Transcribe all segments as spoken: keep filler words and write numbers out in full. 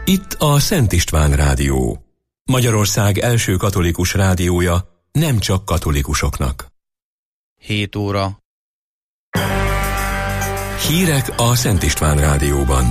Itt a Szent István Rádió. Magyarország első katolikus rádiója, nem csak katolikusoknak. hét óra. Hírek a Szent István Rádióban.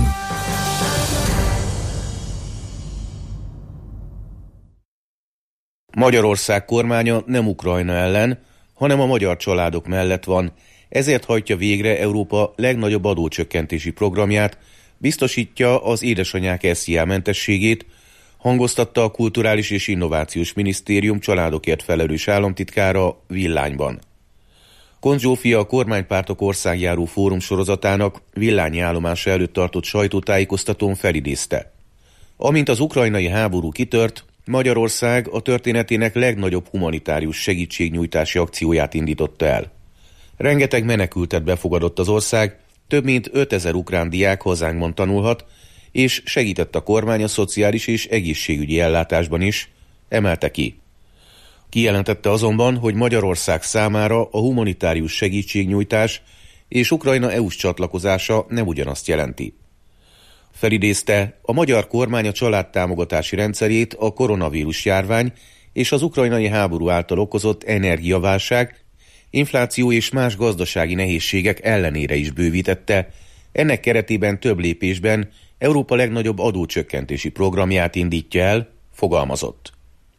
Magyarország kormánya nem Ukrajna ellen, hanem a magyar családok mellett van, ezért hajtja végre Európa legnagyobb adócsökkentési programját, biztosítja az édesanyák es zé á mentességét, hangoztatta a Kulturális és Innovációs Minisztérium családokért felelős államtitkára Villányban. Koncz Zsófia a kormánypártok országjáró fórum sorozatának Villányi állomása előtt tartott sajtótájékoztatón felidézte. Amint az ukrajnai háború kitört, Magyarország a történetének legnagyobb humanitárius segítségnyújtási akcióját indította el. Rengeteg menekültet befogadott az ország, több mint ötezer ukrán diák hazánkban tanulhat, és segített a kormány a szociális és egészségügyi ellátásban is, emelte ki. Kijelentette azonban, hogy Magyarország számára a humanitárius segítségnyújtás és Ukrajna é u-s csatlakozása nem ugyanazt jelenti. Felidézte, a magyar kormány a családtámogatási rendszerét a koronavírus járvány és az ukrajnai háború által okozott energiaválság, infláció és más gazdasági nehézségek ellenére is bővítette, ennek keretében több lépésben Európa legnagyobb adócsökkentési programját indítja el, fogalmazott.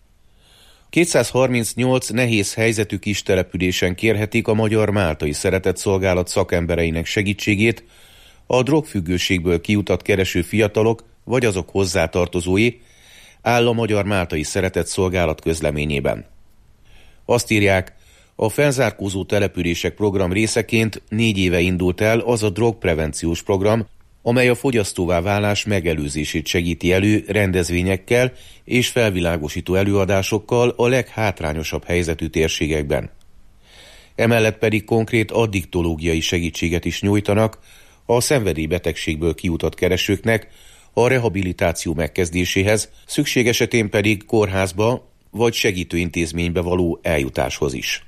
kétszázharmincnyolc nehéz helyzetű kis településen kérhetik a Magyar Máltai Szeretetszolgálat szakembereinek segítségét a drogfüggőségből kiutat kereső fiatalok vagy azok hozzátartozói, áll a Magyar Máltai Szeretetszolgálat közleményében. Azt írják, a felzárkózó települések program részeként négy éve indult el az a drogprevenciós program, amely a fogyasztóvá válás megelőzését segíti elő rendezvényekkel és felvilágosító előadásokkal a leghátrányosabb helyzetű térségekben. Emellett pedig konkrét addiktológiai segítséget is nyújtanak a szenvedélybetegségből kiutat keresőknek a rehabilitáció megkezdéséhez, szükség esetén pedig kórházba vagy segítőintézménybe való eljutáshoz is.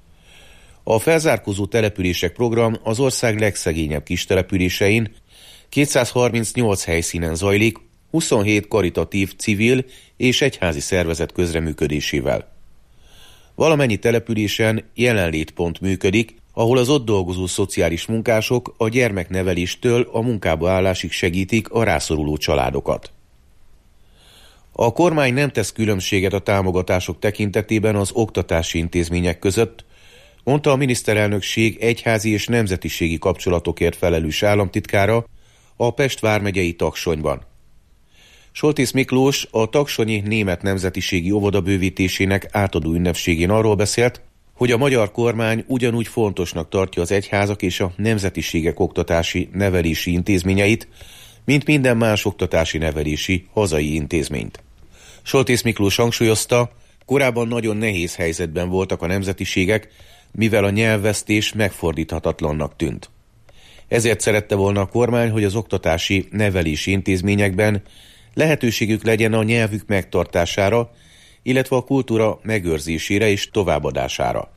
A felzárkózó települések program az ország legszegényebb kistelepülésein kétszázharmincnyolc helyszínen zajlik, huszonhét karitatív, civil és egyházi szervezet közreműködésével. Valamennyi településen jelenlétpont működik, ahol az ott dolgozó szociális munkások a gyermekneveléstől a munkába állásig segítik a rászoruló családokat. A kormány nem tesz különbséget a támogatások tekintetében az oktatási intézmények között, mondta a miniszterelnökség egyházi és nemzetiségi kapcsolatokért felelős államtitkára a Pest vármegyei Taksonyban. Soltész Miklós a taksonyi német nemzetiségi óvoda bővítésének átadó ünnepségén arról beszélt, hogy a magyar kormány ugyanúgy fontosnak tartja az egyházak és a nemzetiségek oktatási nevelési intézményeit, mint minden más oktatási nevelési hazai intézményt. Soltész Miklós hangsúlyozta, korábban nagyon nehéz helyzetben voltak a nemzetiségek, mivel a nyelvvesztés megfordíthatatlannak tűnt. Ezért szerette volna a kormány, hogy az oktatási nevelési intézményekben lehetőségük legyen a nyelvük megtartására, illetve a kultúra megőrzésére és továbbadására.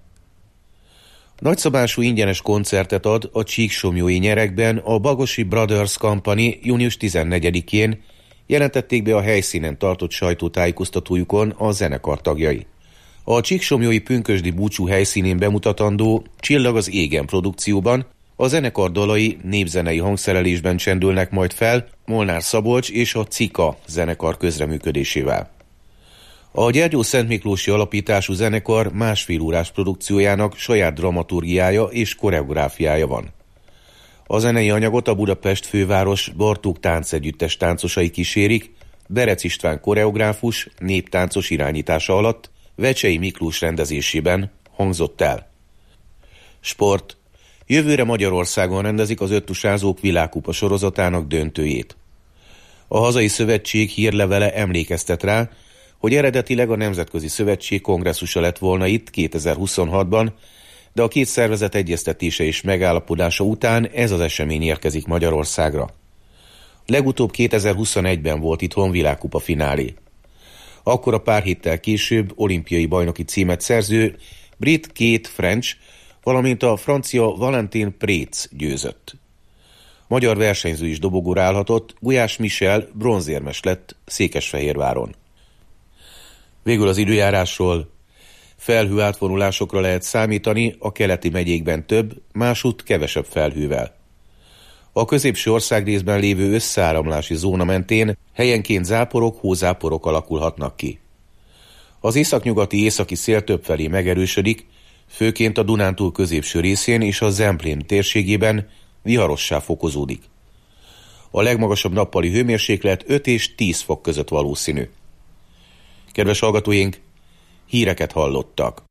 Nagyszabású ingyenes koncertet ad a Csíksomlyói nyerekben a Bagosi Brothers Company június tizennegyedikén, jelentették be a helyszínen tartott sajtótájékoztatójukon a zenekar tagjai. A Csíksomlyói pünkösdi búcsú helyszínén bemutatandó Csillag az égen produkcióban a zenekar dalai népzenei hangszerelésben csendülnek majd fel Molnár Szabolcs és a Cika zenekar közreműködésével. A Gyergyószentmiklósi alapítású zenekar másfél órás produkciójának saját dramaturgiája és koreográfiája van. A zenei anyagot a Budapest főváros Bartók táncegyüttes táncosai kísérik, Berec István koreográfus néptáncos irányítása alatt Vecsei Miklós rendezésében hangzott el. Sport. Jövőre Magyarországon rendezik az öttusázók világkupa sorozatának döntőjét. A hazai szövetség hírlevele emlékeztet rá, hogy eredetileg a Nemzetközi Szövetség kongresszusa lett volna itt kétezer-huszonhatban, de a két szervezet egyeztetése és megállapodása után ez az esemény érkezik Magyarországra. Legutóbb kétezer-huszonegyben volt itthon világkupa finálé. Akkor a pár héttel később olimpiai bajnoki címet szerző brit Kate French, valamint a francia Valentin Prétz győzött. Magyar versenyző is dobogóra állhatott, Gulyás Michel bronzérmes lett Székesfehérváron. Végül az időjárásról. Felhő átvonulásokra lehet számítani, a keleti megyékben több, másútt kevesebb felhővel. A középső országrészben lévő összeáramlási zóna mentén helyenként záporok, hózáporok alakulhatnak ki. Az északnyugati északi szél többfelé megerősödik, főként a Dunántúl középső részén és a Zemplén térségében viharossá fokozódik. A legmagasabb nappali hőmérséklet öt és tíz fok között valószínű. Kedves hallgatóink, híreket hallottak.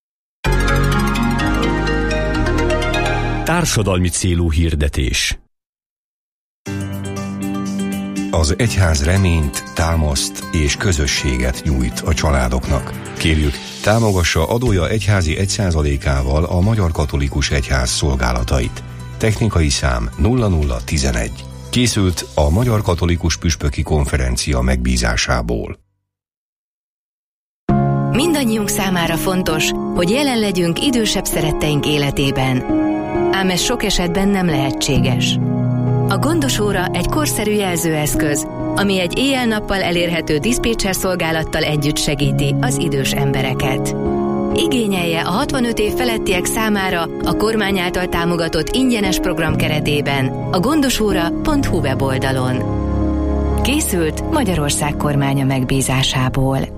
Társadalmi célú hirdetés. Az egyház reményt, támaszt és közösséget nyújt a családoknak. Kérjük, támogassa adója egyházi egy százalékával a Magyar Katolikus Egyház szolgálatait. Technikai szám nulla nulla tizenegy. Készült a Magyar Katolikus Püspöki Konferencia megbízásából. Mindannyiunk számára fontos, hogy jelen legyünk idősebb szeretteink életében. Ám ez sok esetben nem lehetséges. A Gondos Óra egy korszerű jelzőeszköz, ami egy éjjel-nappal elérhető diszpécser szolgálattal együtt segíti az idős embereket. Igényelje a hatvanöt év felettiek számára a kormány által támogatott ingyenes program keretében a gondosóra pont hu weboldalon. Készült Magyarország kormánya megbízásából.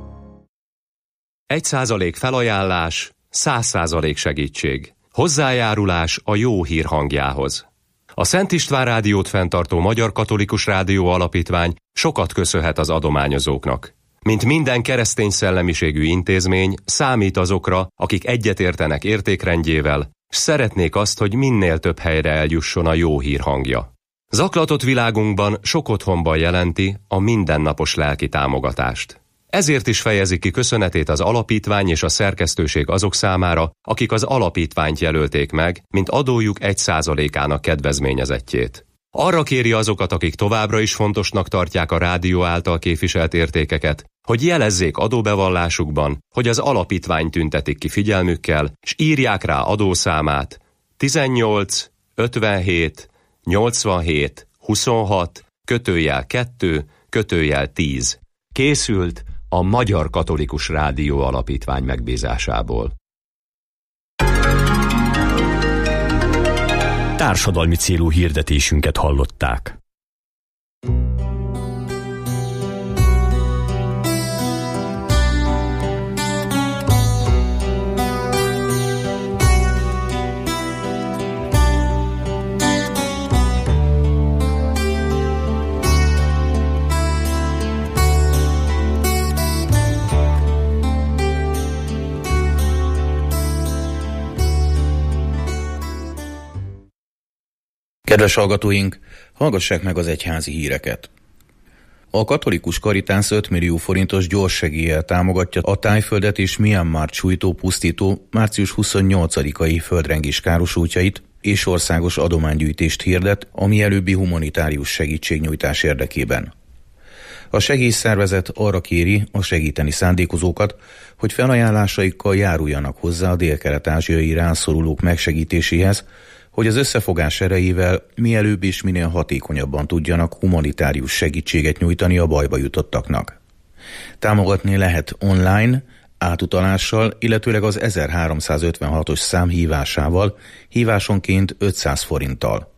Egy százalék felajánlás, száz százalék segítség. Hozzájárulás a jó hír hangjához. A Szent István Rádiót fenntartó Magyar Katolikus Rádió Alapítvány sokat köszönhet az adományozóknak. Mint minden keresztény szellemiségű intézmény, számít azokra, akik egyetértenek értékrendjével, s szeretnék azt, hogy minél több helyre eljusson a jó hír hangja. Zaklatott világunkban sok otthonban jelenti a mindennapos lelki támogatást. Ezért is fejezi ki köszönetét az alapítvány és a szerkesztőség azok számára, akik az alapítványt jelölték meg, mint adójuk egy százalékának kedvezményezettjét. Arra kéri azokat, akik továbbra is fontosnak tartják a rádió által képviselt értékeket, hogy jelezzék adóbevallásukban, hogy az alapítvány tüntetik ki figyelmükkel, s írják rá adószámát tizennyolc ötvenhét nyolcvanhét huszonhat kötőjel kettő kötőjel tíz. Készült a Magyar Katolikus Rádió Alapítvány megbízásából. Társadalmi célú hirdetésünket hallották. Kedves hallgatóink, hallgassák meg az egyházi híreket. A katolikus Karitász öt millió forintos gyors segéllyel támogatja a Tájföldet és Myanmart sújtó pusztító március huszonnyolcadikai földrengés károsultjait és országos adománygyűjtést hirdet a mielőbbi humanitárius segítségnyújtás érdekében. A segélyszervezet arra kéri a segíteni szándékozókat, hogy felajánlásaikkal járuljanak hozzá a délkelet-ázsiai rászorulók megsegítéséhez, hogy az összefogás erejével mielőbb és minél hatékonyabban tudjanak humanitárius segítséget nyújtani a bajba jutottaknak. Támogatni lehet online, átutalással, illetőleg az ezerháromszázötvenhatos szám hívásával, hívásonként ötszáz forinttal.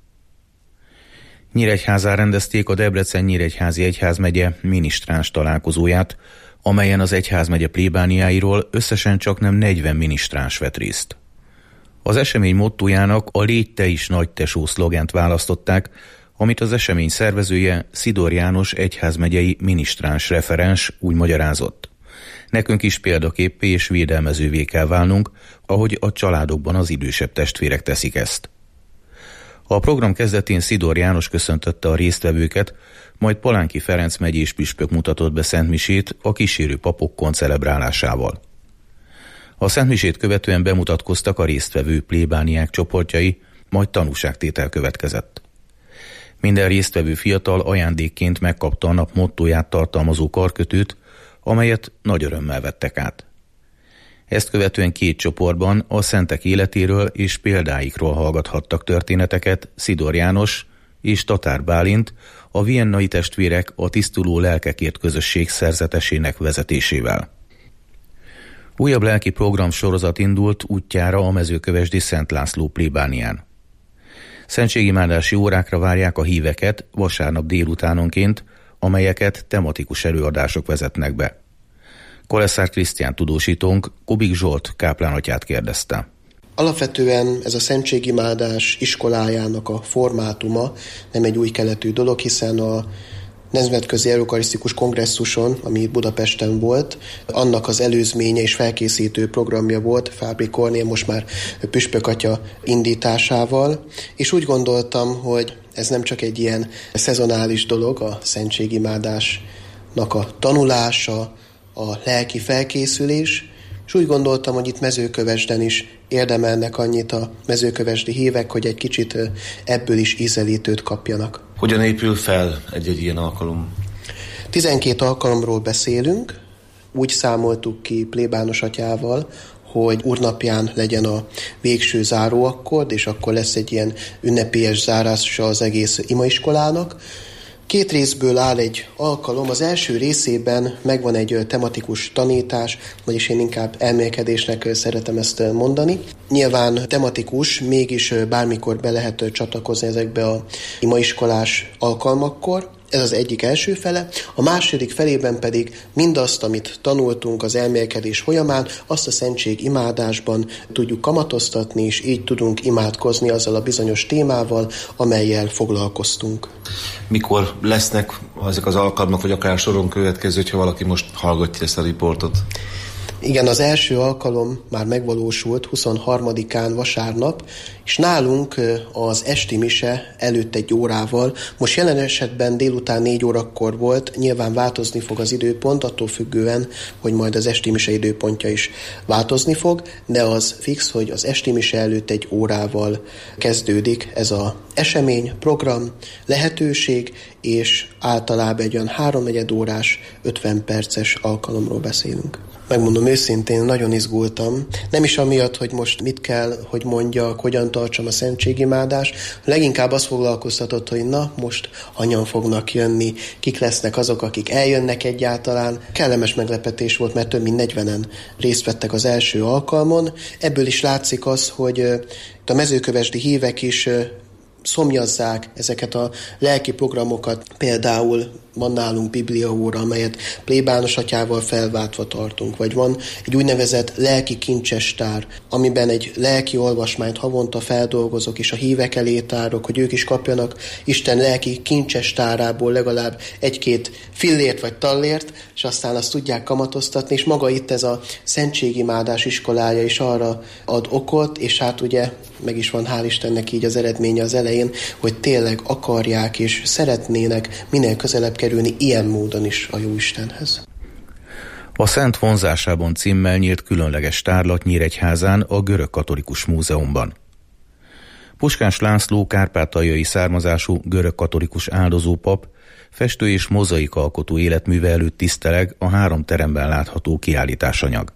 Nyíregyházán rendezték a Debrecen-Nyíregyházi Egyházmegye minisztráns találkozóját, amelyen az egyházmegye plébániáiról összesen csaknem negyven minisztráns vett részt. Az esemény mottójának a Légy te is nagy tesó szlogent választották, amit az esemény szervezője Szidor János egyházmegyei minisztráns referens úgy magyarázott. Nekünk is példaképpé és védelmezővé kell válnunk, ahogy a családokban az idősebb testvérek teszik ezt. A program kezdetén Szidor János köszöntötte a résztvevőket, majd Palánki Ferenc megyés püspök mutatott be szentmisét a kísérő papok koncelebrálásával. A szentmisét követően bemutatkoztak a résztvevő plébániák csoportjai, majd tanúságtétel következett. Minden résztvevő fiatal ajándékként megkapta a nap mottóját tartalmazó karkötőt, amelyet nagy örömmel vettek át. Ezt követően két csoportban a szentek életéről és példáikról hallgathattak történeteket Szidor János és Tatár Bálint, a viennai testvérek a Tisztuló Lelkekért közösség szerzetesének vezetésével. Újabb lelki program sorozat indult útjára a mezőkövesdi Szent László plébánián. Szentségimádási órákra várják a híveket vasárnap délutánonként, amelyeket tematikus előadások vezetnek be. Koleszár Krisztián tudósítónk Kubik Zsolt káplánatyát kérdezte. Alapvetően ez a szentségimádás iskolájának a formátuma nem egy új keletű dolog, hiszen a Nemzetközi Eukarisztikus Kongresszuson, ami Budapesten volt, annak az előzménye és felkészítő programja volt Fábri Kornél, most már Püspök atya indításával, és úgy gondoltam, hogy ez nem csak egy ilyen szezonális dolog, a szentségimádásnak a tanulása, a lelki felkészülés, és úgy gondoltam, hogy itt Mezőkövesden is érdemelnek annyit a mezőkövesdi hívek, hogy egy kicsit ebből is ízelítőt kapjanak. Hogyan épül fel egy-egy ilyen alkalom? tizenkét alkalomról beszélünk, úgy számoltuk ki plébános atyával, hogy úrnapján legyen a végső záróakkord, és akkor lesz egy ilyen ünnepélyes zárása az egész imaiskolának. Két részből áll egy alkalom. Az első részében megvan egy tematikus tanítás, vagyis én inkább elmélkedésnek szeretem ezt mondani. Nyilván tematikus, mégis bármikor be lehet csatlakozni ezekbe a imaiskolás alkalmakkor. Ez az egyik első fele. A második felében pedig mindazt, amit tanultunk az elmélkedés folyamán, azt a szentség imádásban tudjuk kamatoztatni, és így tudunk imádkozni azzal a bizonyos témával, amellyel foglalkoztunk. Mikor lesznek ezek az alkalmak, vagy akár soron következő, hogyha valaki most hallgatja ezt a riportot? Igen, az első alkalom már megvalósult huszonharmadikán vasárnap, és nálunk az esti mise előtt egy órával, most jelen esetben délután négy órakor volt, nyilván változni fog az időpont, attól függően, hogy majd az esti mise időpontja is változni fog, de az fix, hogy az esti mise előtt egy órával kezdődik ez az esemény, program, lehetőség, és általában egy olyan háromnegyed órás, ötven perces alkalomról beszélünk. Megmondom őszintén, nagyon izgultam. Nem is amiatt, hogy most mit kell, hogy mondjak, hogyan tartsam a szentségimádást. Leginkább azt foglalkoztatott, hogy na, most hanyan fognak jönni, kik lesznek azok, akik eljönnek egyáltalán. Kellemes meglepetés volt, mert több mint negyvenen részt vettek az első alkalmon. Ebből is látszik az, hogy a mezőkövesdi hívek is szomjazzák ezeket a lelki programokat. Például van nálunk bibliaóra, amelyet plébános atyával felváltva tartunk, vagy van egy úgynevezett lelki kincsestár, amiben egy lelki olvasmányt havonta feldolgozok, és a hívek elé tárok, hogy ők is kapjanak Isten lelki kincsestárából legalább egy-két fillért vagy tallért, és aztán azt tudják kamatoztatni, és maga itt ez a szentségimádás iskolája is arra ad okot, és hát ugye meg is van, hál' Istennek így az eredménye az elején, hogy tényleg akarják és szeretnének minél közelebb kerülni ilyen módon is a Jóistenhez. A Szent vonzásában címmel nyílt különleges tárlat Nyíregyházán a Görögkatolikus Múzeumban. Puskás László kárpátaljai származású görögkatolikus áldozópap festő és mozaikalkotó életműve előtt tiszteleg a három teremben látható kiállításanyag.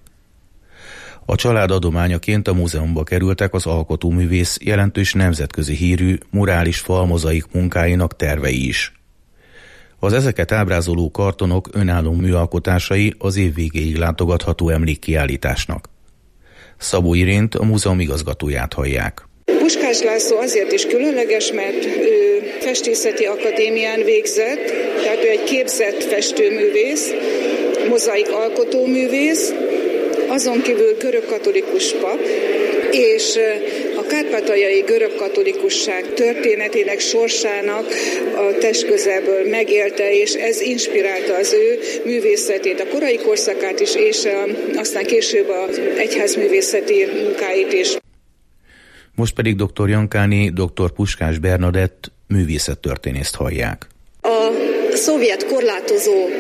A család adományaként a múzeumba kerültek az alkotóművész jelentős nemzetközi hírű murális falmozaik munkáinak tervei is. Az ezeket ábrázoló kartonok önálló műalkotásai az év végéig látogatható emlékkiállításnak. Szabó Irént, a múzeum igazgatóját hallják. Puskás László azért is különleges, mert ő festészeti akadémián végzett, tehát ő egy képzett festőművész, mozaik alkotóművész, azon kívül görögkatolikus pap, és a kárpátaljai görögkatolikusság történetének, sorsának a testközelből megélte, és ez inspirálta az ő művészetét, a korai korszakát is, és aztán később az egyházművészeti munkáit is. Most pedig dr. Jankáné, dr. Puskás Bernadett művészettörténészt hallják. A szovjet korlátozó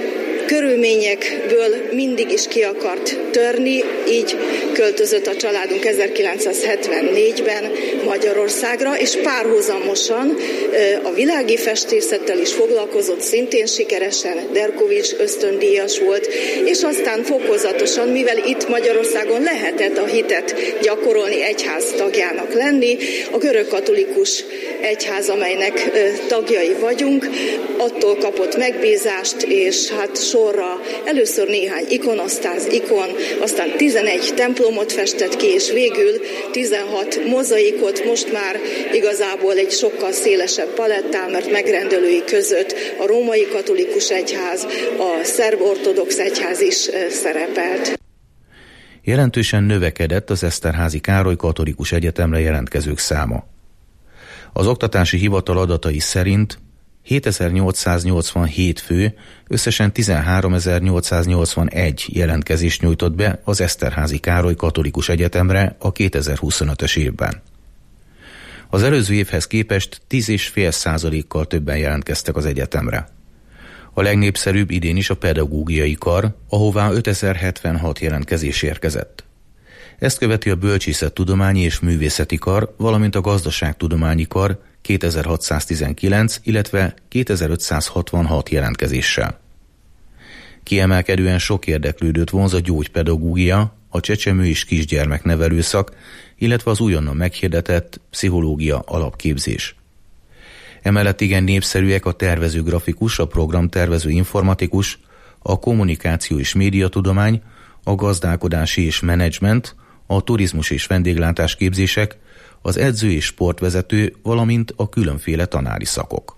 körülményekből mindig is ki akart törni, így költözött a családunk ezerkilencszázhetvennégyben Magyarországra, és párhuzamosan a világi festészettel is foglalkozott, szintén sikeresen, Derkovits ösztöndíjas volt, és aztán fokozatosan, mivel itt Magyarországon lehetett a hitet gyakorolni, egyház tagjának lenni, a görögkatolikus egyház, amelynek tagjai vagyunk, attól kapott megbízást, és hát sorra először néhány ikonosztáz, ikon, aztán tizenegy templomot festett ki, és végül tizenhat mozaikot, most már igazából egy sokkal szélesebb palettán, mert megrendelői között a római katolikus egyház, a szerb ortodox egyház is szerepelt. Jelentősen növekedett az Eszterházy Károly Katolikus Egyetemre jelentkezők száma. Az oktatási hivatal adatai szerint hétezer-nyolcszáznyolcvanhét fő összesen tizenháromezer-nyolcszáznyolcvanegy jelentkezést nyújtott be az Eszterházy Károly Katolikus Egyetemre a kétezer-huszonötös évben. Az előző évhez képest tíz egész öt százalékkal többen jelentkeztek az egyetemre. A legnépszerűbb idén is a pedagógiai kar, ahová ötezer-hetvenhat jelentkezés érkezett. Ezt követi a bölcsészettudományi és művészeti kar, valamint a gazdaságtudományi kar kétezer-hatszáztizenkilenc, illetve kétezer-ötszázhatvanhat jelentkezéssel. Kiemelkedően sok érdeklődőt vonz a gyógypedagógia, a csecsemő és kisgyermeknevelő szak, illetve az újonnan meghirdetett pszichológia alapképzés. Emellett igen népszerűek a tervező grafikus, a programtervező informatikus, a kommunikáció és médiatudomány, a gazdálkodási és menedzsment, a turizmus és vendéglátás képzések, az edző és sportvezető, valamint a különféle tanári szakok.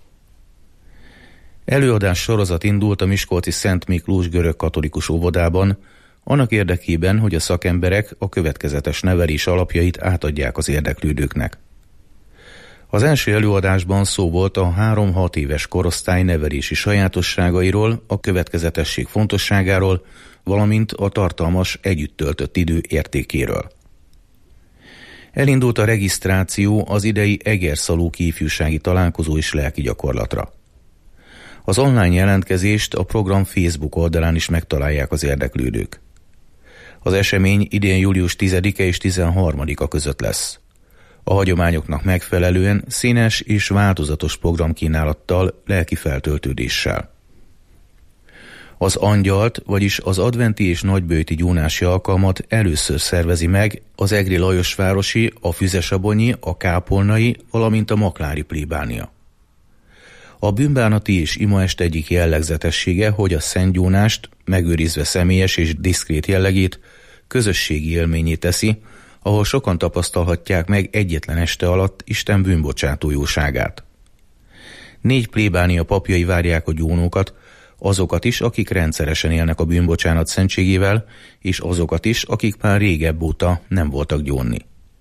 Előadás sorozat indult a miskolci Szent Miklós görögkatolikus óvodában, annak érdekében, hogy a szakemberek a következetes nevelés alapjait átadják az érdeklődőknek. Az első előadásban szó volt a három-hat éves korosztály nevelési sajátosságairól, a következetesség fontosságáról, valamint a tartalmas, együtt töltött idő értékéről. Elindult a regisztráció az idei Egerszalóki ifjúsági találkozó és lelki gyakorlatra. Az online jelentkezést a program Facebook oldalán is megtalálják az érdeklődők. Az esemény idén július tizedike és tizenharmadika között lesz. A hagyományoknak megfelelően színes és változatos programkínálattal, lelki feltöltődéssel. Az angyalt, vagyis az adventi és nagyböjti gyónási alkalmat először szervezi meg az Egri Lajosvárosi, a Füzesabonyi, a Kápolnai, valamint a Maklári plébánia. A bűnbánati és imaest egyik jellegzetessége, hogy a szentgyónást, megőrizve személyes és diszkrét jellegét, közösségi élményé teszi, ahol sokan tapasztalhatják meg egyetlen este alatt Isten bűnbocsátó jóságát. Négy plébánia papjai várják a gyónókat, azokat is, akik rendszeresen élnek a bűnbocsánat szentségével, és azokat is, akik már régebb óta nem voltak gyónni.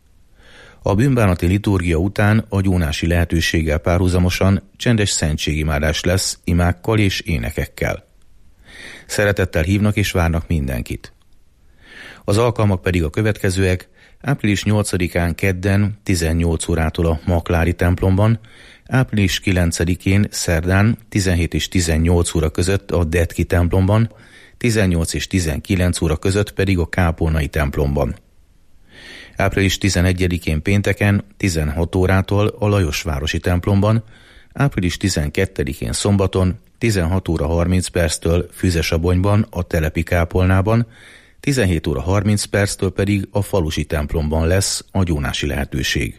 A bűnbánati liturgia után a gyónási lehetőséggel párhuzamosan csendes szentségimádás lesz imákkal és énekekkel. Szeretettel hívnak és várnak mindenkit. Az alkalmak pedig a következőek: április nyolcadikán kedden tizennyolc órától a Maklári templomban, április kilencedikén szerdán tizenhét és tizennyolc óra között a Detki templomban, tizennyolc és tizenkilenc óra között pedig a Kápolnai templomban. április tizenegyedikén pénteken tizenhat órától a Lajosvárosi templomban, április tizenkettedikén szombaton tizenhat óra harminc perctől Füzesabonyban a Telepi kápolnában, tizenhét óra harminc perctől pedig a falusi templomban lesz a gyónási lehetőség.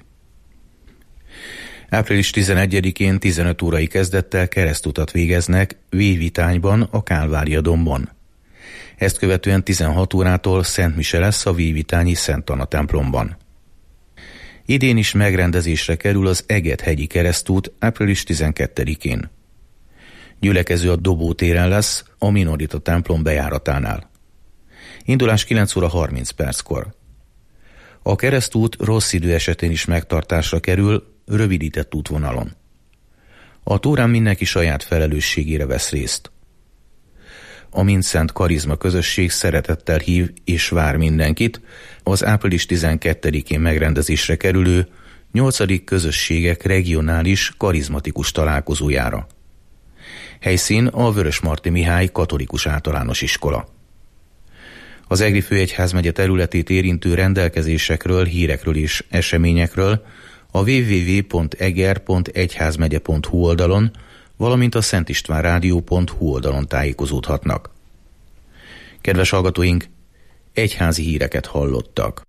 április tizenegyedikén tizenöt órai kezdettel keresztutat végeznek Vévitányban, a Kálvária dombon. Ezt követően tizenhat órától Szent Mise lesz a Vévitányi Szent Anna templomban. Idén is megrendezésre kerül az Eget-hegyi keresztút április tizenkettedikén. Gyülekező a Dobó téren lesz, a Minorita templom bejáratánál. Indulás kilenc óra harminc perckor. A keresztút rossz idő esetén is megtartásra kerül, rövidített útvonalon. A túrán mindenki saját felelősségére vesz részt. A Mindszent Karizma közösség szeretettel hív és vár mindenkit az április tizenkettedikén megrendezésre kerülő nyolcadik közösségek regionális karizmatikus találkozójára. Helyszín a Vörösmarty Mihály Katolikus Általános Iskola. Az Egri főegyházmegye területét érintő rendelkezésekről, hírekről és eseményekről a double-u double-u double-u pont eger pont egyházmegye pont hu oldalon, valamint a szentistvánrádió pont hu oldalon tájékozódhatnak. Kedves hallgatóink, egyházi híreket hallottak.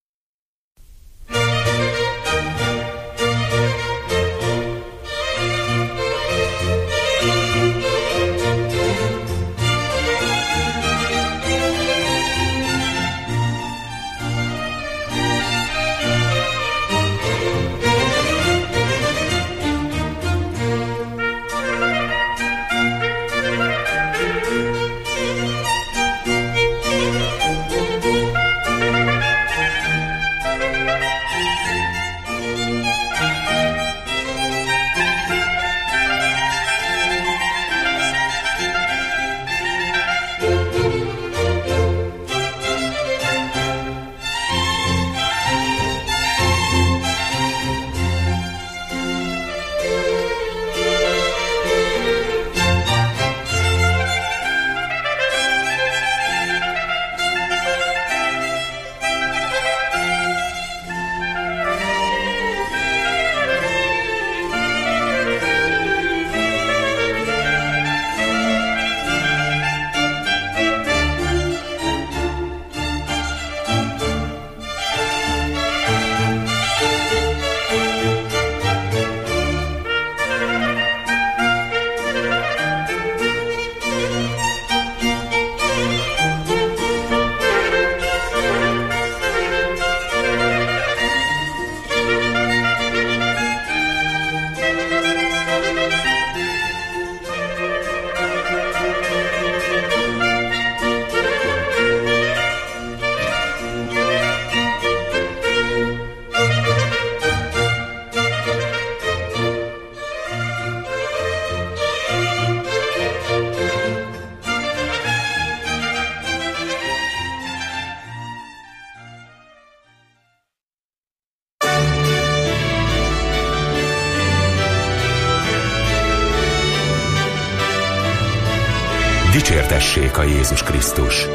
Dicsértessék a Jézus Krisztus!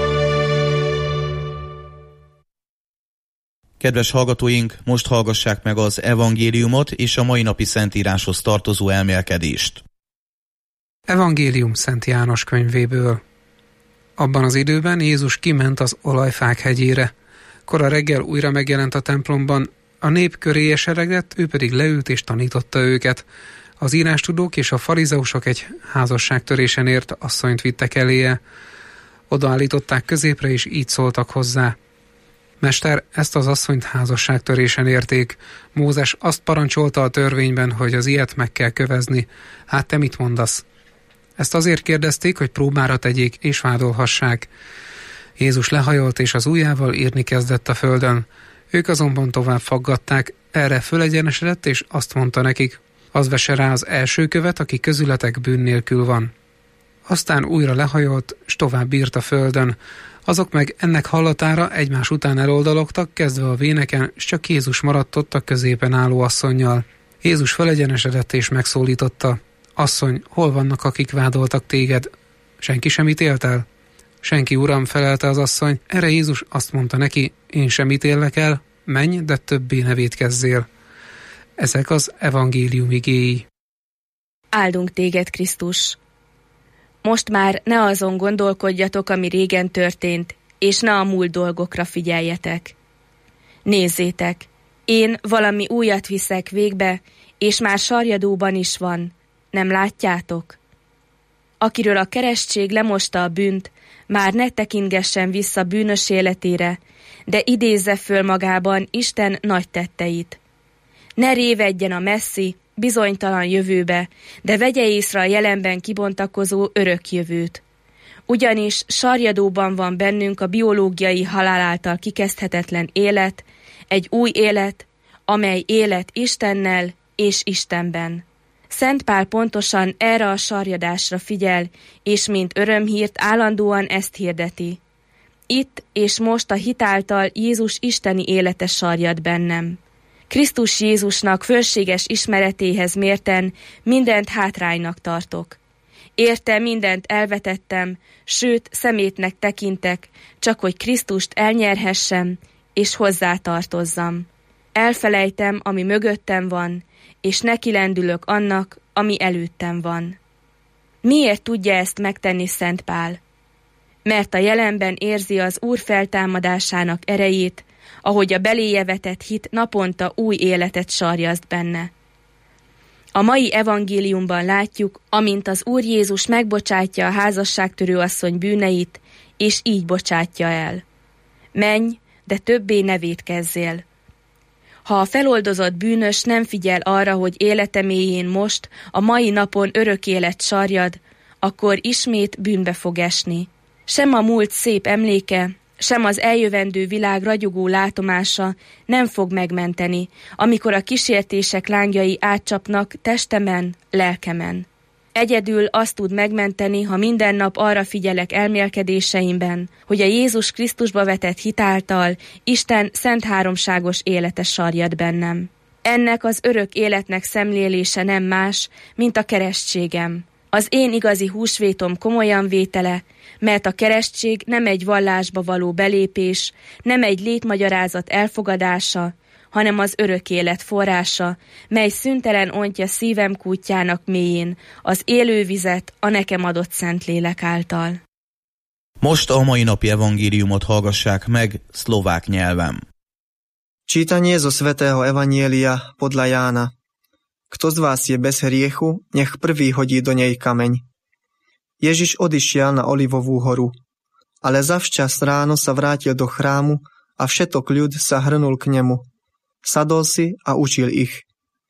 Kedves hallgatóink, most hallgassák meg az evangéliumot és a mai napi szentíráshoz tartozó elmélkedést. Evangélium Szent János könyvéből. Abban az időben Jézus kiment az Olajfák hegyére. Kora reggel újra megjelent a templomban, a nép köré eseregett, ő pedig leült és tanította őket. Az írástudók és a farizeusok egy házasságtörésen ért asszonyt vittek eléje. Odaállították középre, és így szóltak hozzá. Mester, ezt az asszonyt házasságtörésen érték. Mózes azt parancsolta a törvényben, hogy az ilyet meg kell kövezni. Hát te mit mondasz? Ezt azért kérdezték, hogy próbára tegyék és vádolhassák. Jézus lehajolt, és az ujjával írni kezdett a földön. Ők azonban tovább faggatták, erre fölegyenesedett, és azt mondta nekik: az vesse rá az első követ, aki közületek bűn nélkül van. Aztán újra lehajolt, s tovább írt a földön. Azok meg ennek hallatára egymás után eloldalogtak, kezdve a véneken, s csak Jézus maradt ott a középen álló asszonnyal. Jézus fölegyenesedett és megszólította: asszony, hol vannak, akik vádoltak téged? Senki sem ítélt el? Senki, uram, felelte az asszony. Erre Jézus azt mondta neki: én sem ítélek el, menj, de többé ne vétkezzél. Ezek az evangélium igéi. Áldunk téged, Krisztus! Most már ne azon gondolkodjatok, ami régen történt, és ne a múlt dolgokra figyeljetek. Nézzétek, én valami újat viszek végbe, és már sarjadóban is van. Nem látjátok? Akiről a keresztség lemosta a bűnt, már ne tekingessen vissza bűnös életére, de idézze föl magában Isten nagy tetteit. Ne révedjen a messzi, bizonytalan jövőbe, de vegye észre a jelenben kibontakozó örök jövőt. Ugyanis sarjadóban van bennünk a biológiai halál által kikezdhetetlen élet, egy új élet, amely élet Istennel és Istenben. Szent Pál pontosan erre a sarjadásra figyel, és mint örömhírt állandóan ezt hirdeti. Itt és most a hit által Jézus isteni élete sarjad bennem. Krisztus Jézusnak fölséges ismeretéhez mérten mindent hátránynak tartok. Érte mindent elvetettem, sőt szemétnek tekintek, csak hogy Krisztust elnyerhessem, és hozzátartozzam. Elfelejtem, ami mögöttem van, és nekilendülök annak, ami előttem van. Miért tudja ezt megtenni Szent Pál? Mert a jelenben érzi az Úr feltámadásának erejét, ahogy a beléje vetett hit naponta új életet sarjaszt benne. A mai evangéliumban látjuk, amint az Úr Jézus megbocsátja a házasságtörő asszony bűneit, és így bocsátja el. Menj, de többé ne vétkezzél. Ha a feloldozott bűnös nem figyel arra, hogy élete mélyén most, a mai napon örök élet sarjad, akkor ismét bűnbe fog esni. Sem a múlt szép emléke, sem az eljövendő világ ragyogó látomása nem fog megmenteni, amikor a kísértések lángjai átcsapnak testemen, lelkemen. Egyedül azt tud megmenteni, ha minden nap arra figyelek elmélkedéseimben, hogy a Jézus Krisztusba vetett hit által Isten szent háromságos élete sarjad bennem. Ennek az örök életnek szemlélése nem más, mint a keresztségem. Az én igazi húsvétom komolyan vétele, mert a keresztség nem egy vallásba való belépés, nem egy létmagyarázat elfogadása, hanem az örök élet forrása, mely szüntelen ontja szívem kútjának mélyén az élő vizet a nekem adott Szentlélek által. Most a mai napi evangéliumot hallgassák meg szlovák nyelven. Čítanie zo svätého evanjelia podľa Jána. Kto z vás je bez hriechu, nech prvý hodí do nej kameň. Ježiš odišiel na Olivovú horu, ale zavčas ráno sa vrátil do chrámu a všetok ľud sa hrnul k nemu. Sadol si a učil ich.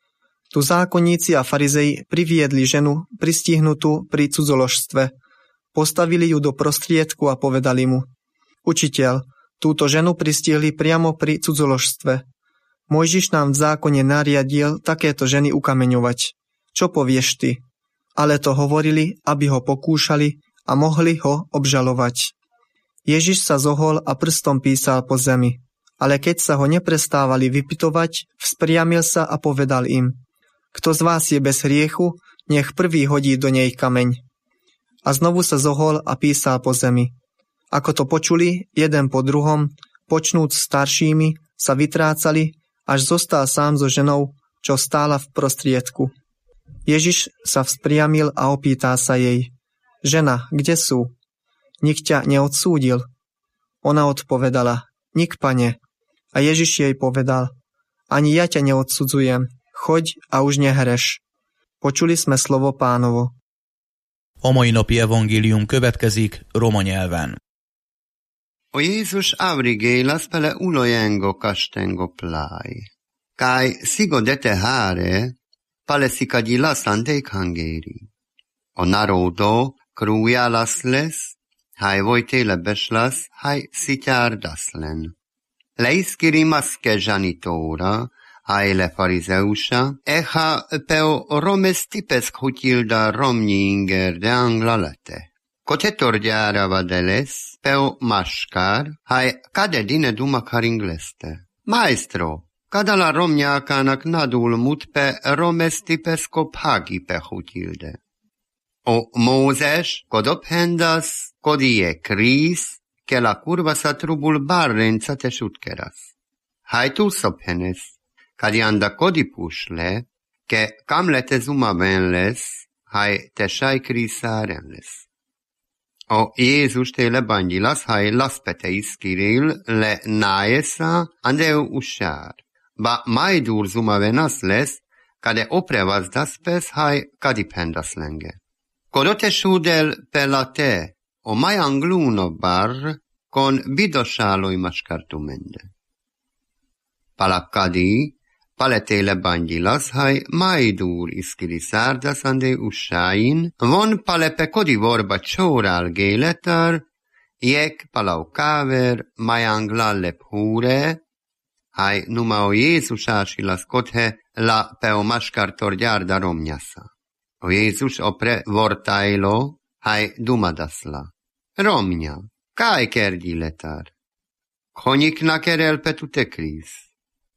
Tu zákonníci a farizeji priviedli ženu pristihnutú pri cudzoložstve. Postavili ju do prostriedku a povedali mu: Učiteľ, túto ženu pristihli priamo pri cudzoložstve. Mojžiš nám v zákone nariadil takéto ženy ukameňovať. Čo povieš ty? Ale to hovorili, aby ho pokúšali a mohli ho obžalovať. Ježiš sa zohol a prstom písal po zemi. Ale keď sa ho neprestávali vypytovať, vzpriamil sa a povedal im: Kto z vás je bez hriechu, nech prvý hodí do nej kameň. A znovu sa zohol a písal po zemi. Ako to počuli, jeden po druhom, počnúc staršími, sa vytrácali, až zostal sám so ženou, čo stála v prostriedku. Ježiš sa vzpriamil a opýtá sa jej: Žena, kde sú? Nik ťa neodsúdil? Ona odpovedala: Nik, pane. A Ježiš jej povedal: Ani ja ťa neodsudzujem, choď a už nehreš. Počuli sme slovo Pánovo. A mai napi evangélium következik roma nyelven. O Jézus avrigélas pele ulojengo kastengo plai. Kai sigo dete hare, pale sikadila sandek hangéri. O narodo krújalas les, haj vojtéle beslas, haj szityárdaszlen. Leiszkiri maske žanitóra, haj le farizeusa, eha peo romes tipesk hutilda romnyi inger de anglalete. Kotetor gyára vadeles, peo maskár, haj kade dine dumak haringleste. Maestro, kadala romnyákának nadul mut pe romes tipesko phagi pe hutilde. O Mózes, kodop hendas, kodie kris, que la curva satrubul barrența te šutkeras. Hai tu sophenes, kad janda kodipusle, ke kamlete zuma venles, hai te šaj krisárenles. O Jézus te le bandilas, hai laspete iskiril le naesa andeu usár. Ba majdur zuma venas les, kade oprevaz daspes, hai kadiphendas lenge. Kodote šudel pelate, o mai angluno bar, con bidosáloj maskartumende. Palakkadi, paletele bandilas, haj majdur iskiri szárdas ande ussáin, von palepe kodi vorba csórál géletar, jek palau káver, majanglallep húre, haj numa o Jézus ásilas kothe, la peo maskartor gyárda romnyasa. O Jézus opre vortájlo, haj dumadasla. Romnya, kaj kergyiletar. Koniknak erel tu tekris.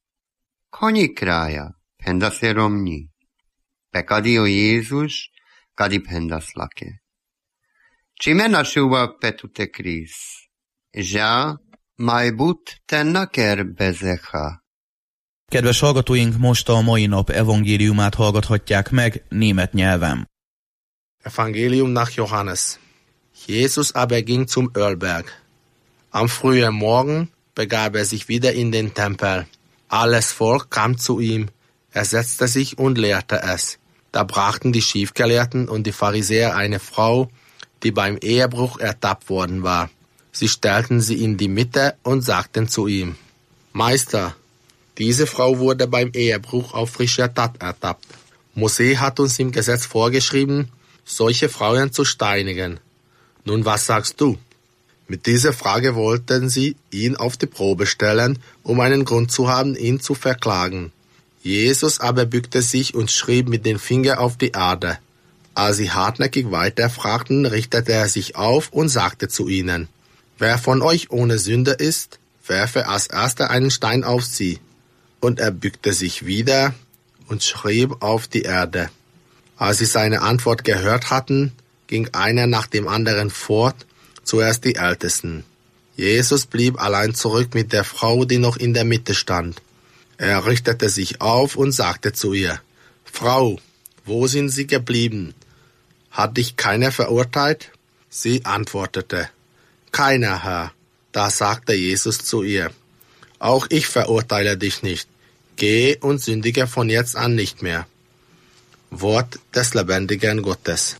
Konik rája, pendase romnyi. Pekadi o Jézus, kadiphendas lake. Cimena shuva petute kris. Ja, majbut tennaker bezecha. Kedves hallgatóink, most a mai nap evangéliumát hallgathatják meg német nyelven. Evangelium nach Johannes. Jesus aber ging zum Ölberg. Am frühen Morgen begab er sich wieder in den Tempel. Alles Volk kam zu ihm. Er setzte sich und lehrte es. Da brachten die Schriftgelehrten und die Pharisäer eine Frau, die beim Ehebruch ertappt worden war. Sie stellten sie in die Mitte und sagten zu ihm: Meister, diese Frau wurde beim Ehebruch auf frischer Tat ertappt. Mose hat uns im Gesetz vorgeschrieben, solche Frauen zu steinigen. Nun, was sagst du? Mit dieser Frage wollten sie ihn auf die Probe stellen, um einen Grund zu haben, ihn zu verklagen. Jesus aber bückte sich und schrieb mit dem Finger auf die Erde. Als sie hartnäckig weiterfragten, richtete er sich auf und sagte zu ihnen: Wer von euch ohne Sünde ist, werfe als erster einen Stein auf sie. Und er bückte sich wieder und schrieb auf die Erde. Als sie seine Antwort gehört hatten, ging einer nach dem anderen fort, zuerst die Ältesten. Jesus blieb allein zurück mit der Frau, die noch in der Mitte stand. Er richtete sich auf und sagte zu ihr: Frau, wo sind Sie geblieben? Hat dich keiner verurteilt? Sie antwortete: Keiner, Herr. Da sagte Jesus zu ihr: Auch ich verurteile dich nicht. Geh und sündige von jetzt an nicht mehr. Wort des lebendigen Gottes.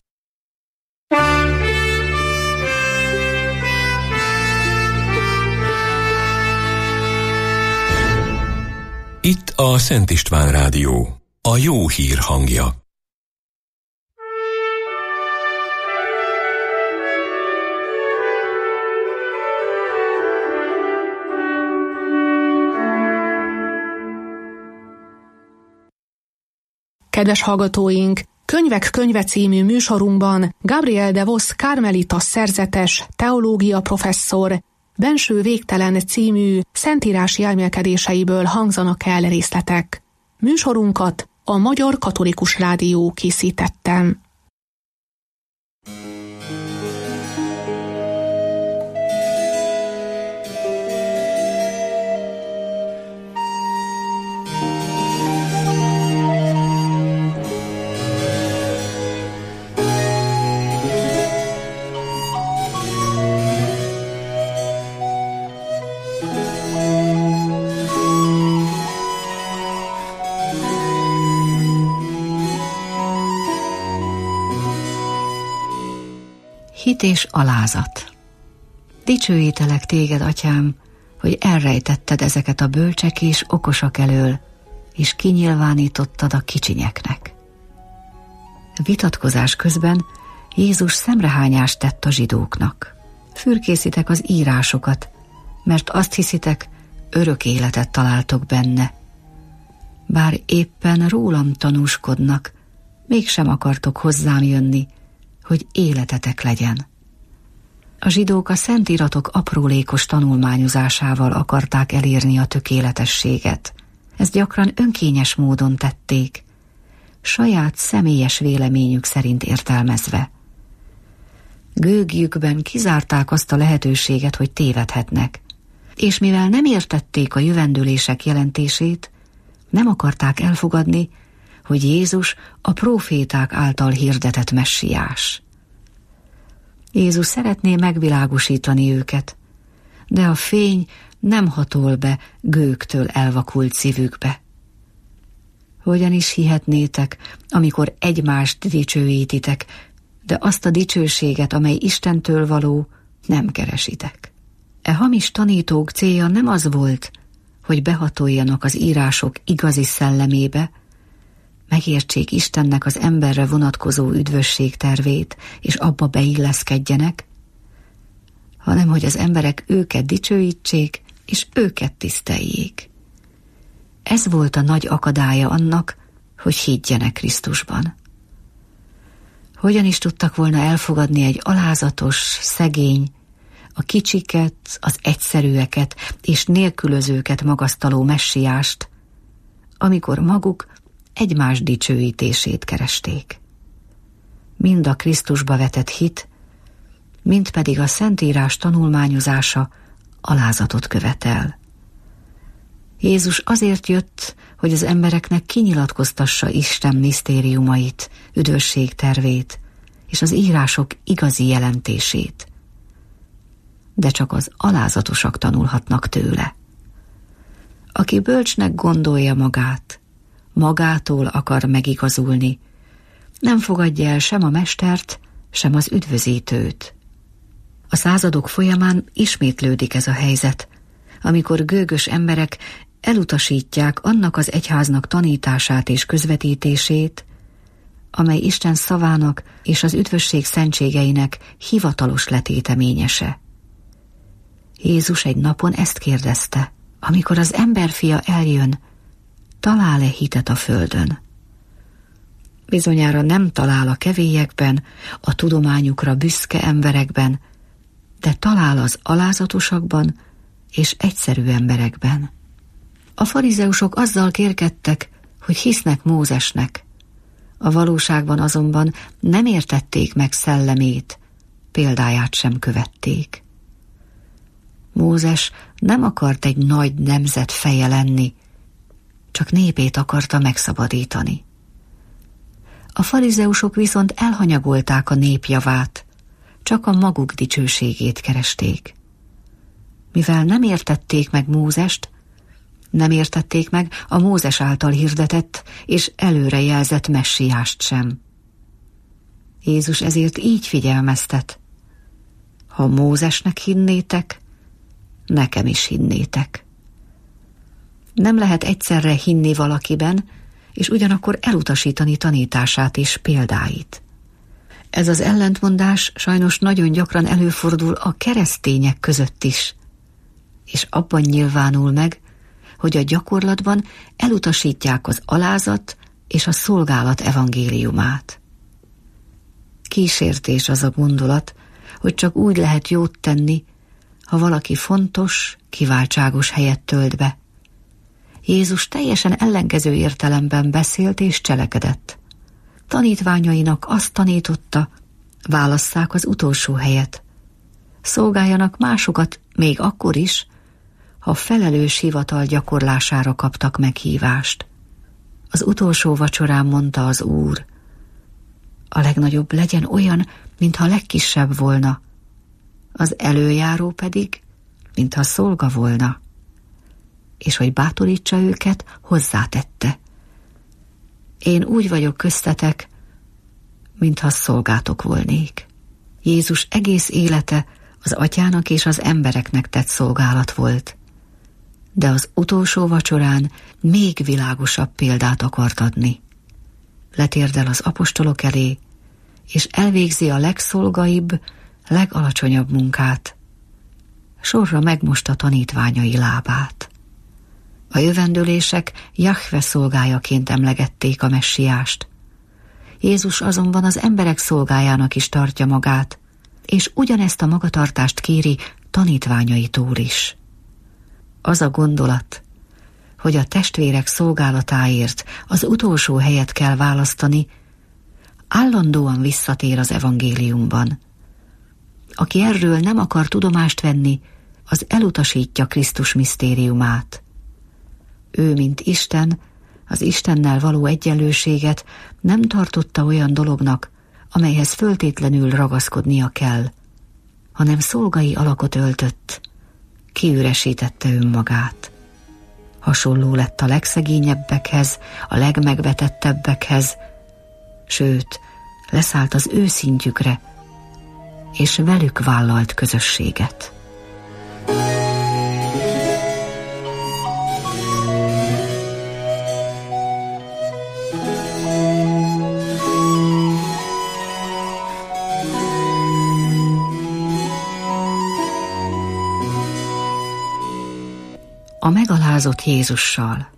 Itt a Szent István Rádió, a jó hír hangja. Kedves hallgatóink, Könyvek könyve című műsorunkban Gabriel de Vos karmelitas szerzetes, teológia professzor, Benső végtelen című szentírási elmélkedéseiből hangzanak el részletek. Műsorunkat a Magyar Katolikus Rádió készítettem. Hit és alázat. Dicsőítelek téged, atyám, hogy elrejtetted ezeket a bölcsek és okosak elől, és kinyilvánítottad a kicsinyeknek. Vitatkozás közben Jézus szemrehányást tett a zsidóknak. Fürkészitek az írásokat, mert azt hiszitek, örök életet találtok benne. Bár éppen rólam tanúskodnak, mégsem akartok hozzám jönni, hogy életetek legyen. A zsidók a szentiratok aprólékos tanulmányozásával akarták elérni a tökéletességet. Ezt gyakran önkényes módon tették, saját személyes véleményük szerint értelmezve. Gőgjükben kizárták azt a lehetőséget, hogy tévedhetnek, és mivel nem értették a jövendőlések jelentését, nem akarták elfogadni, hogy Jézus a próféták által hirdetett messiás. Jézus szeretné megvilágosítani őket, de a fény nem hatol be gőgtől elvakult szívükbe. Hogyan is hihetnétek, amikor egymást dicsőítitek, de azt a dicsőséget, amely Istentől való, nem keresitek? E hamis tanítók célja nem az volt, hogy behatoljanak az írások igazi szellemébe, megértsék Istennek az emberre vonatkozó üdvösség tervét, és abba beilleszkedjenek, hanem hogy az emberek őket dicsőítsék, és őket tiszteljék. Ez volt a nagy akadálya annak, hogy higgyenek Krisztusban. Hogyan is tudtak volna elfogadni egy alázatos, szegény, a kicsiket, az egyszerűeket és nélkülözőket magasztaló messiást, amikor maguk egymás dicsőítését keresték? mind a Krisztusba vetett hit, mind pedig a Szentírás tanulmányozása alázatot követel. Jézus azért jött, hogy az embereknek kinyilatkoztassa Isten misztériumait, üdvösség tervét és az írások igazi jelentését. De csak az alázatosak tanulhatnak tőle. Aki bölcsnek gondolja magát, magától akar megigazulni, nem fogadja el sem a mestert, sem az üdvözítőt. A századok folyamán ismétlődik ez a helyzet, amikor gőgös emberek elutasítják annak az egyháznak tanítását és közvetítését, amely Isten szavának és az üdvösség szentségeinek hivatalos letéteményese. Jézus egy napon ezt kérdezte, amikor az emberfia eljön, talál-e hitet a földön? Bizonyára nem talál a kevélyekben, a tudományukra büszke emberekben, de talál az alázatosakban és egyszerű emberekben. A farizeusok azzal kérkedtek, hogy hisznek Mózesnek. A valóságban azonban nem értették meg szellemét, példáját sem követték. Mózes nem akart egy nagy nemzet feje lenni, csak népét akarta megszabadítani. A farizeusok viszont elhanyagolták a nép javát, csak a maguk dicsőségét keresték. Mivel nem értették meg Mózest, nem értették meg a Mózes által hirdetett és előrejelzett messiást sem. Jézus ezért így figyelmeztet: ha Mózesnek hinnétek, nekem is hinnétek. Nem lehet egyszerre hinni valakiben, és ugyanakkor elutasítani tanítását és példáit. Ez az ellentmondás sajnos nagyon gyakran előfordul a keresztények között is, és abban nyilvánul meg, hogy a gyakorlatban elutasítják az alázat és a szolgálat evangéliumát. Kísértés az a gondolat, hogy csak úgy lehet jót tenni, ha valaki fontos, kiváltságos helyet tölt be. Jézus teljesen ellenkező értelemben beszélt és cselekedett. Tanítványainak azt tanította, válasszák az utolsó helyet. Szolgáljanak másokat még akkor is, ha felelős hivatal gyakorlására kaptak meghívást. Az utolsó vacsorán mondta az Úr: a legnagyobb legyen olyan, mintha a legkisebb volna, az előjáró pedig, mintha szolga volna. És hogy bátorítsa őket, hozzátette: én úgy vagyok köztetek, mintha szolgátok volnék. Jézus egész élete az atyának és az embereknek tett szolgálat volt, de az utolsó vacsorán még világosabb példát akart adni. Letérdel az apostolok elé, és elvégzi a legszolgaibb, legalacsonyabb munkát. Sorra megmosta tanítványai lábát. A jövendőlések Jahve szolgájaként emlegették a messiást. Jézus azonban az emberek szolgájának is tartja magát, és ugyanezt a magatartást kéri tanítványaitól is. Az a gondolat, hogy a testvérek szolgálatáért az utolsó helyet kell választani, állandóan visszatér az evangéliumban. Aki erről nem akar tudomást venni, az elutasítja Krisztus misztériumát. Ő, mint Isten, az Istennel való egyenlőséget nem tartotta olyan dolognak, amelyhez föltétlenül ragaszkodnia kell, hanem szolgai alakot öltött, kiüresítette önmagát. Hasonló lett a legszegényebbekhez, a legmegvetettebbekhez, sőt, leszállt az ő szintjükre, és velük vállalt közösséget. A megalázott Jézussal.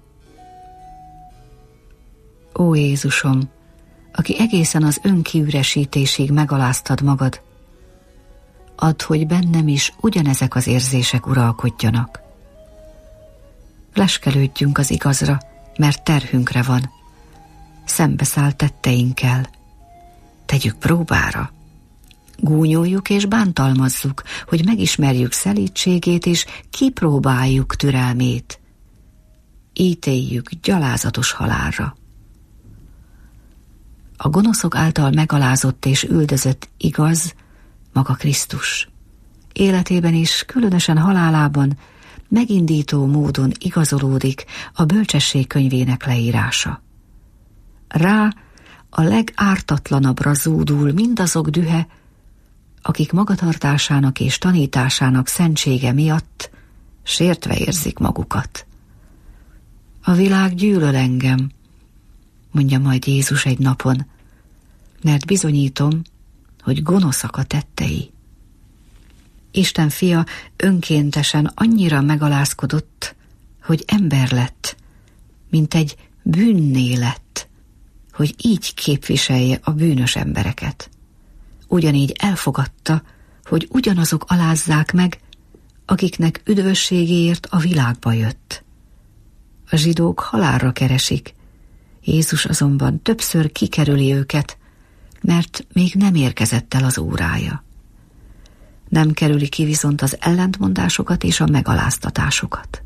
Ó Jézusom, aki egészen az önkiüresítésig megaláztad magad, add, hogy bennem is ugyanezek az érzések uralkodjanak. Leskelődjünk az igazra, mert terhünkre van, szembeszáll tetteinkkel. tegyük próbára. Gúnyoljuk és bántalmazzuk, hogy megismerjük szelídségét és kipróbáljuk türelmét. Ítéljük gyalázatos halálra. A gonoszok által megalázott és üldözött igaz maga Krisztus. Életében és különösen halálában megindító módon igazolódik a bölcsesség könyvének leírása. Rá a legártatlanabbra zúdul mindazok dühe, akik magatartásának és tanításának szentsége miatt sértve érzik magukat. A világ gyűlöl engem, mondja majd Jézus egy napon, mert bizonyítom, hogy gonoszak a tettei. Isten fia önkéntesen annyira megalázkodott, hogy ember lett, mint egy bűnné lett, hogy így képviselje a bűnös embereket. Ugyanígy elfogadta, hogy ugyanazok alázzák meg, akiknek üdvösségéért a világba jött. A zsidók halálra keresik, Jézus azonban többször kikerüli őket, mert még nem érkezett el az órája. Nem kerüli ki viszont az ellentmondásokat és a megaláztatásokat.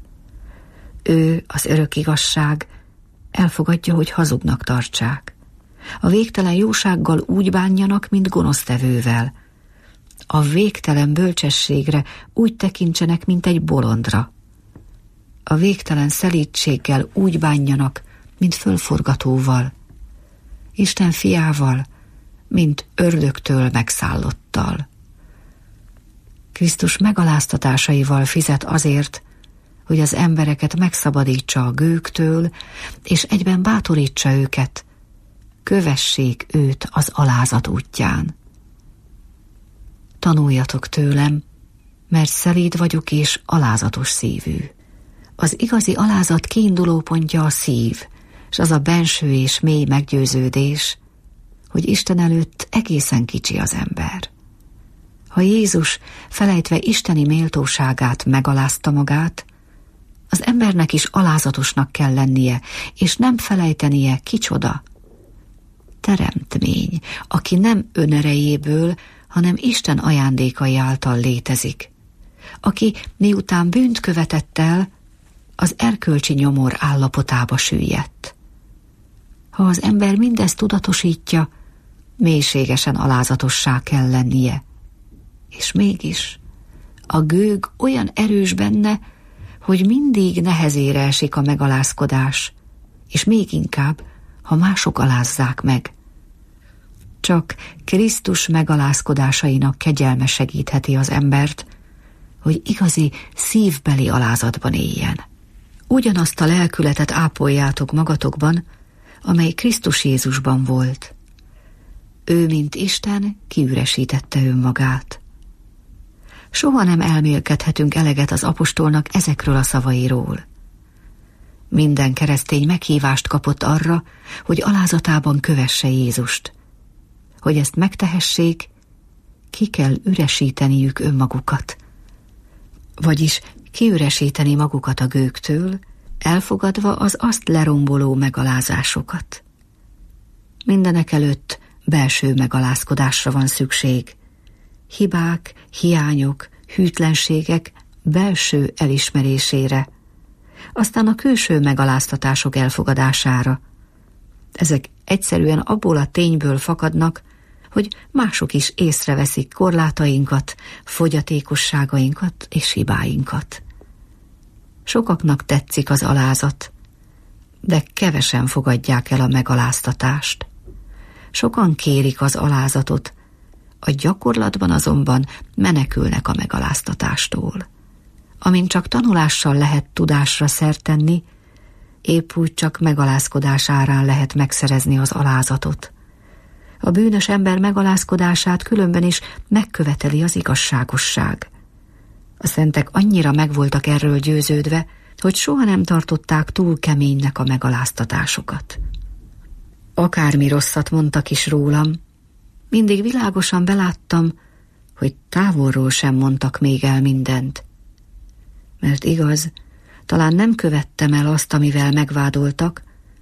Ő, az örök igazság, elfogadja, hogy hazugnak tartsák. A végtelen jósággal úgy bánjanak, mint gonosztevővel. A végtelen bölcsességre úgy tekintsenek, mint egy bolondra. A végtelen szelídséggel úgy bánjanak, mint fölforgatóval. Isten fiával, mint ördögtől megszállottal. Krisztus megaláztatásaival fizet azért, hogy az embereket megszabadítsa a gőgtől, és egyben bátorítsa őket, kövessék őt az alázat útján. Tanuljatok tőlem, mert szelíd vagyok és alázatos szívű. Az igazi alázat kiinduló pontja a szív, és az a benső és mély meggyőződés, hogy Isten előtt egészen kicsi az ember. Ha Jézus felejtve isteni méltóságát megalázta magát, az embernek is alázatosnak kell lennie, és nem felejtenie kicsoda. Teremtmény, aki nem önerejéből, hanem Isten ajándékai által létezik. Aki miután bűnt követett el, az erkölcsi nyomor állapotába süllyedt. Ha az ember mindezt tudatosítja, mélységesen alázatossá kell lennie. És mégis a gőg olyan erős benne, hogy mindig nehezére esik a megalázkodás, és még inkább, ha mások alázzák meg. Csak Krisztus megalázkodásainak kegyelme segítheti az embert, hogy igazi szívbeli alázatban éljen. Ugyanazt a lelkületet ápoljátok magatokban, amely Krisztus Jézusban volt. Ő, mint Isten, kiüresítette önmagát. Soha nem elmélkedhetünk eleget az apostolnak ezekről a szavairól. Minden keresztény meghívást kapott arra, hogy alázatában kövesse Jézust. Hogy ezt megtehessék, ki kell üresíteniük önmagukat. Vagyis kiüresíteni magukat a gőgtől, elfogadva az azt leromboló megalázásokat. Mindenek előtt belső megalázkodásra van szükség. Hibák, hiányok, hűtlenségek belső elismerésére, aztán a külső megaláztatások elfogadására. Ezek egyszerűen abból a tényből fakadnak, hogy mások is észreveszik korlátainkat, fogyatékosságainkat és hibáinkat. Sokaknak tetszik az alázat, de kevesen fogadják el a megaláztatást. Sokan kérik az alázatot, a gyakorlatban azonban menekülnek a megaláztatástól. Amint csak tanulással lehet tudásra szert tenni, épp úgy csak megalázkodás árán lehet megszerezni az alázatot. A bűnös ember megalázkodását különben is megköveteli az igazságosság. A szentek annyira meg voltak erről győződve, hogy soha nem tartották túl keménynek a megaláztatásokat. Akármi rosszat mondtak is rólam, mindig világosan beláttam, hogy távolról sem mondtak még el mindent. Mert igaz, talán nem követtem el azt, amivel megvádoltak,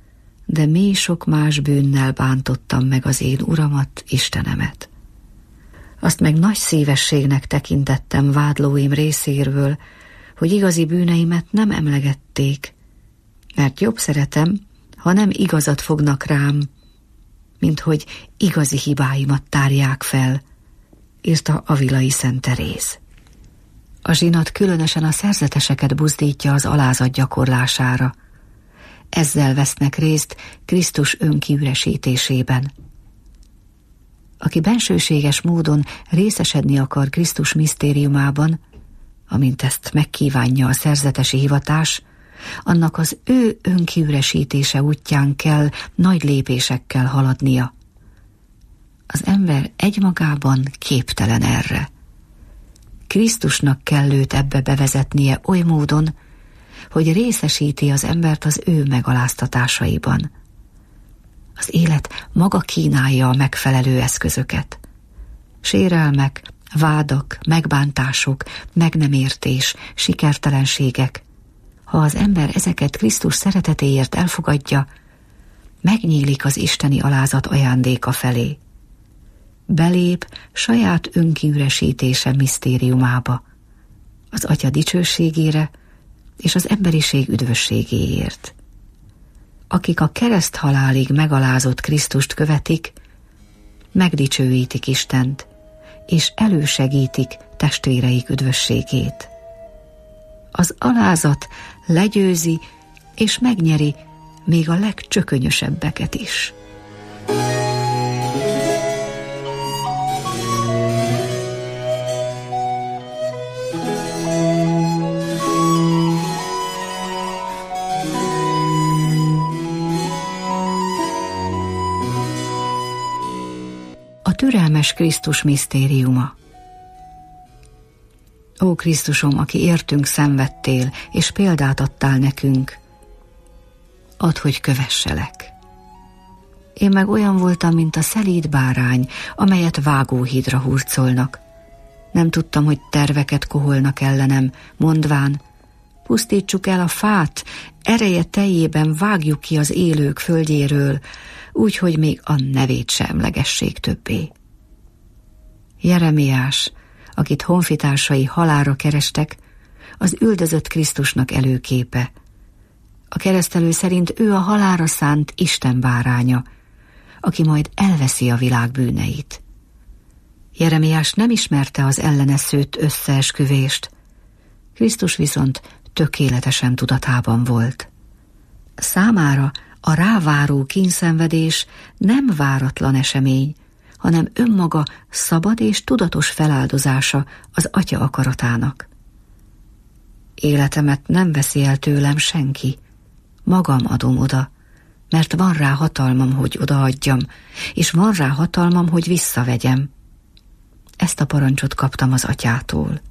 de mély sok más bűnnel bántottam meg az én Uramat, Istenemet. Azt meg nagy szívességnek tekintettem vádlóim részéről, hogy igazi bűneimet nem emlegették, mert jobb szeretem, ha nem igazat fognak rám, mint hogy igazi hibáimat tárják fel, írta Avilai Szent Teréz. A zsinat különösen a szerzeteseket buzdítja az alázat gyakorlására. Ezzel vesznek részt Krisztus önkiüresítésében. Aki bensőséges módon részesedni akar Krisztus misztériumában, amint ezt megkívánja a szerzetesi hivatás, annak az ő önkiüresítése útján kell nagy lépésekkel haladnia. Az ember egymagában képtelen erre. Krisztusnak kell őt ebbe bevezetnie oly módon, hogy részesíti az embert az ő megaláztatásaiban. Az élet maga kínálja a megfelelő eszközöket. Sérelmek, vádak, megbántások, meg nem értés, sikertelenségek. Ha az ember ezeket Krisztus szeretetéért elfogadja, megnyílik az isteni alázat ajándéka felé. Belép saját önkiüresítése misztériumába, az Atya dicsőségére és az emberiség üdvösségéért. Akik a kereszthalálig megalázott Krisztust követik, megdicsőítik Istent, és elősegítik testvéreik üdvösségét. Az alázat legyőzi és megnyeri még a legcsökönyösebbeket is. A türelmes Krisztus misztériuma. Ó Krisztusom, aki értünk szenvedtél, és példát adtál nekünk, add, hogy kövesselek. Én meg olyan voltam, mint a szelíd bárány, amelyet vágóhídra hurcolnak. Nem tudtam, hogy terveket koholnak ellenem, mondván, pusztítsuk el a fát, ereje teljében vágjuk ki az élők földjéről, úgy, hogy még a nevét se emlegessék többé. Jeremiás, akit honfitársai halálra kerestek, az üldözött Krisztusnak előképe. A keresztelő szerint ő a halálra szánt Isten báránya, aki majd elveszi a világ bűneit. Jeremiás nem ismerte az ellene szőtt összeesküvést, Krisztus viszont tökéletesen tudatában volt. Számára a ráváró kínszenvedés nem váratlan esemény, hanem önmaga szabad és tudatos feláldozása az Atya akaratának. Életemet nem veszi el tőlem senki, magam adom oda, mert van rá hatalmam, hogy odaadjam, és van rá hatalmam, hogy visszavegyem. Ezt a parancsot kaptam az Atyától.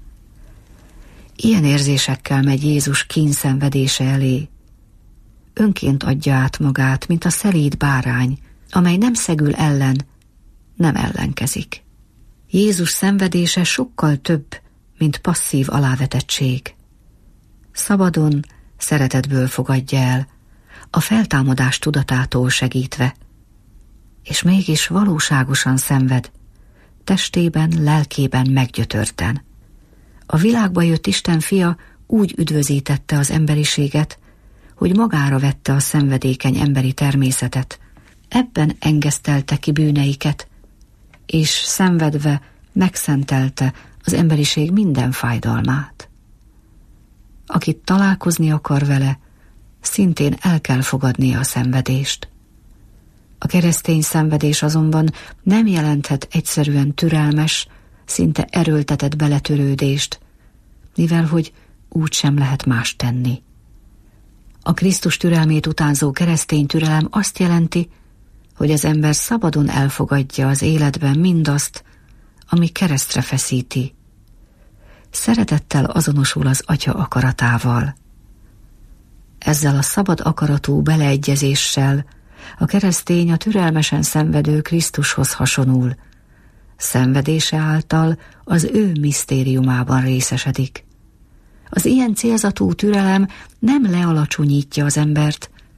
Ilyen érzésekkel megy Jézus kínszenvedése elé. Önként adja át magát, mint a szelíd bárány, amely nem szegül ellen, nem ellenkezik. Jézus szenvedése sokkal több, mint passzív alávetettség. Szabadon, szeretetből fogadja el, a feltámadás tudatától segítve, és mégis valóságosan szenved, testében, lelkében meggyötörten. A világba jött Isten fia úgy üdvözítette az emberiséget, hogy magára vette a szenvedékeny emberi természetet, ebben engesztelte ki bűneiket, és szenvedve megszentelte az emberiség minden fájdalmát. Akit találkozni akar vele, szintén el kell fogadnia a szenvedést. A keresztény szenvedés azonban nem jelenthet egyszerűen türelmes, szinte erőltetett beletörődést, mivel hogy úgy sem lehet más tenni. A Krisztus türelmét utánzó keresztény türelem azt jelenti, hogy az ember szabadon elfogadja az életben mindazt, ami keresztre feszíti. Szeretettel azonosul az Atya akaratával. Ezzel a szabad akaratú beleegyezéssel a keresztény a türelmesen szenvedő Krisztushoz hasonul. Szenvedése által az ő misztériumában részesedik. Az ilyen célzatú türelem nem lealacsonyítja az embert,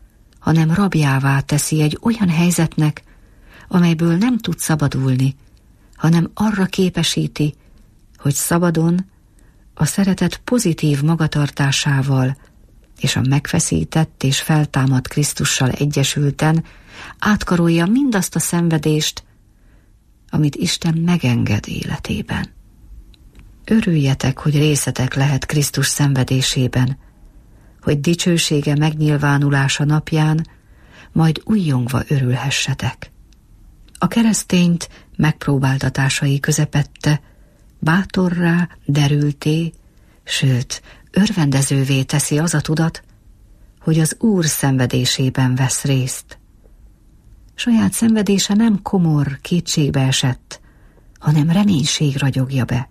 hanem rabjává teszi egy olyan helyzetnek, amelyből nem tud szabadulni, hanem arra képesíti, hogy szabadon, a szeretet pozitív magatartásával és a megfeszített és feltámadt Krisztussal egyesülten átkarolja mindazt a szenvedést, amit Isten megenged életében. Örüljetek, hogy részetek lehet Krisztus szenvedésében, hogy dicsősége megnyilvánulása napján majd újjongva örülhessetek. A keresztényt megpróbáltatásai közepette bátorrá, derülté, sőt, örvendezővé teszi az a tudat, hogy az Úr szenvedésében vesz részt. Saját szenvedése nem komor, kétségbe esett, hanem reménység ragyogja be.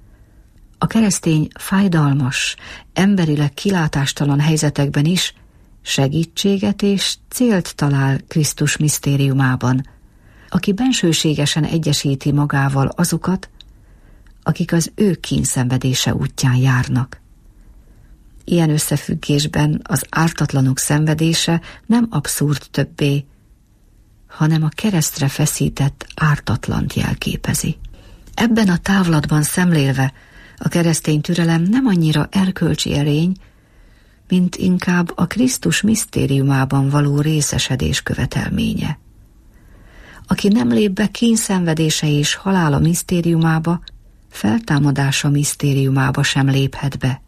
A keresztény fájdalmas, emberileg kilátástalan helyzetekben is segítséget és célt talál Krisztus misztériumában, aki bensőségesen egyesíti magával azokat, akik az ő kínszenvedése útján járnak. Ilyen összefüggésben az ártatlanok szenvedése nem abszurd többé, hanem a keresztre feszített ártatlant jelképezi. Ebben a távlatban szemlélve a keresztény türelem nem annyira erkölcsi erény, mint inkább a Krisztus misztériumában való részesedés követelménye. Aki nem lép be kínszenvedése és halála misztériumába, feltámadása misztériumába sem léphet be.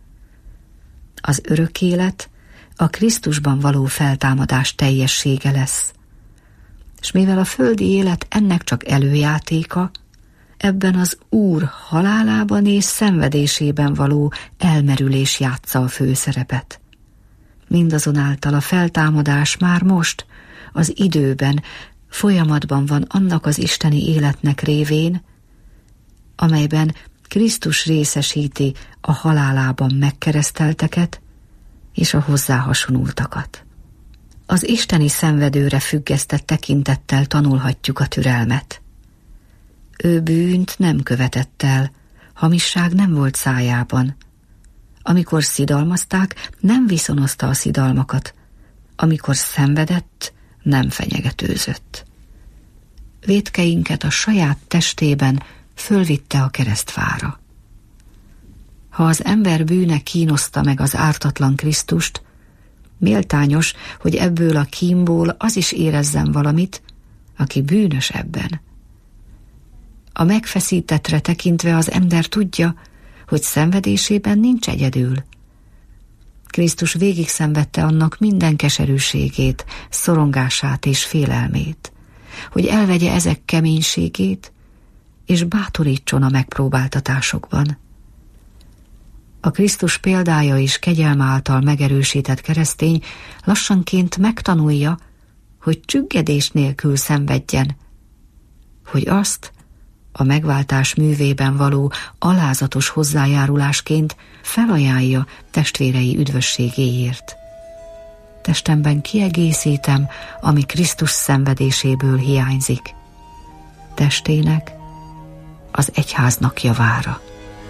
Az örök élet a Krisztusban való feltámadás teljessége lesz. És mivel a földi élet ennek csak előjátéka, ebben az Úr halálában és szenvedésében való elmerülés játsza a főszerepet. Mindazonáltal a feltámadás már most, az időben, folyamatban van annak az isteni életnek révén, amelyben Krisztus részesíti a halálában megkeresztelteket és a hozzá hasonultakat. Az isteni szenvedőre függesztett tekintettel tanulhatjuk a türelmet. Ő bűnt nem követett el, hamisság nem volt szájában. Amikor szidalmazták, nem viszonozta a szidalmakat. Amikor szenvedett, nem fenyegetőzött. Vétkeinket a saját testében fölvitte a keresztfára. Ha az ember bűne kínoszta meg az ártatlan Krisztust, méltányos, hogy ebből a kínból az is érezzen valamit, aki bűnös ebben. A megfeszítettre tekintve az ember tudja, hogy szenvedésében nincs egyedül. Krisztus végig szenvedte annak minden keserűségét, szorongását és félelmét, hogy elvegye ezek keménységét, és bátorítson a megpróbáltatásokban. A Krisztus példája és kegyelme által megerősített keresztény lassanként megtanulja, hogy csüggedés nélkül szenvedjen, hogy azt a megváltás művében való alázatos hozzájárulásként felajánlja testvérei üdvösségéért. Testemben kiegészítem, ami Krisztus szenvedéséből hiányzik. Testének, az egyháznak javára.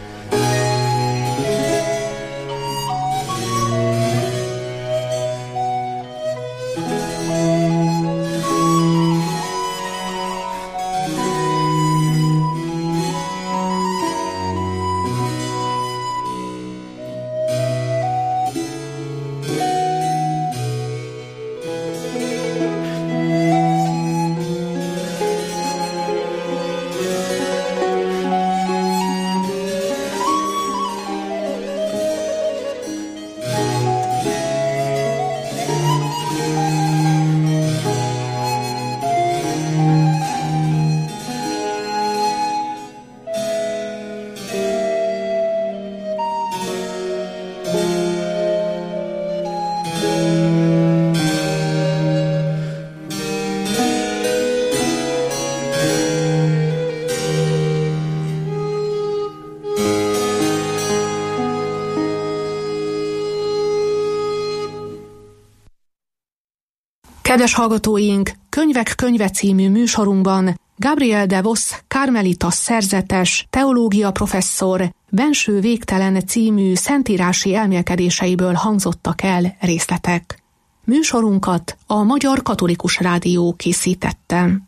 Kedves hallgatóink, Könyvek könyve című műsorunkban Gabriel de Vos karmelitas szerzetes, teológia professzor Benső végtelen című szentírási elmélkedéseiből hangzottak el részletek. Műsorunkat a Magyar Katolikus Rádió készítette.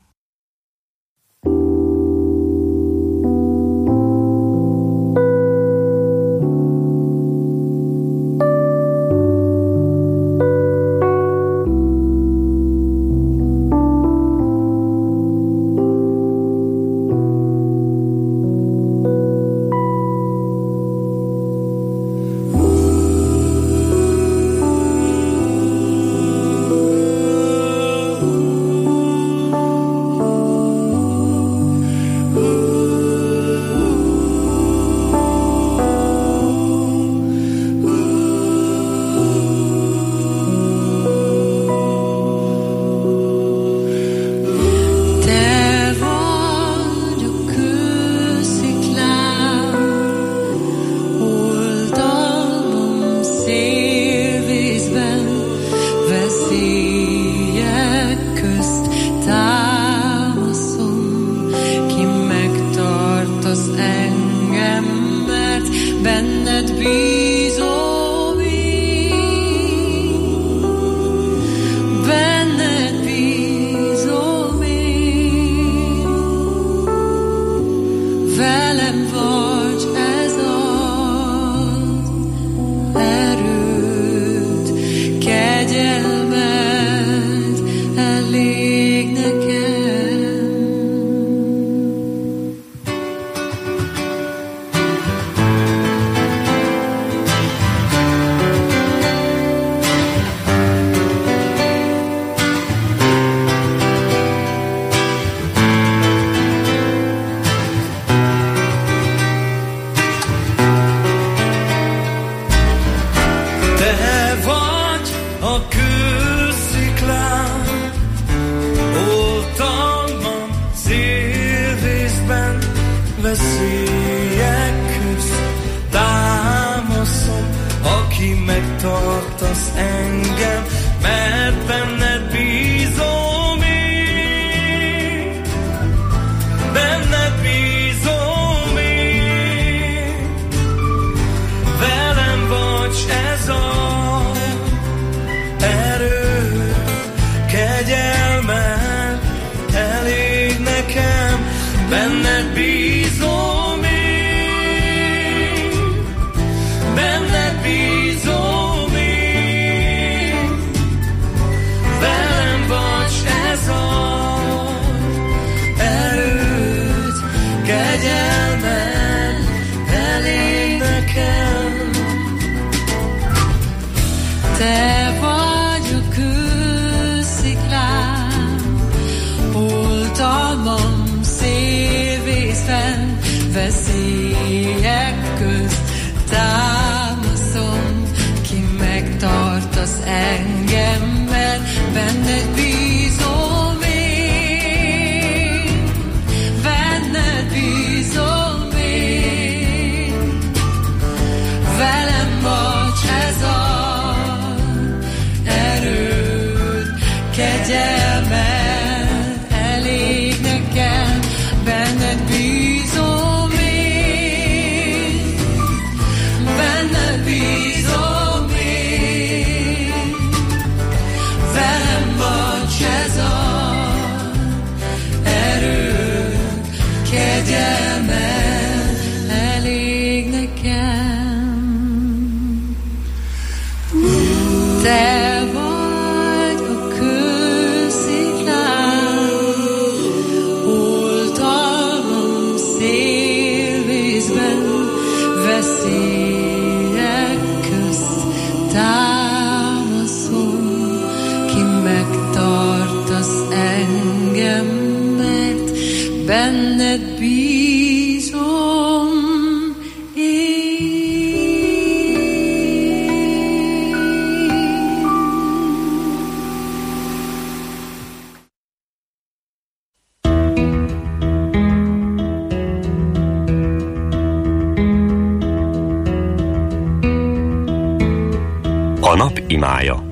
A nap imája.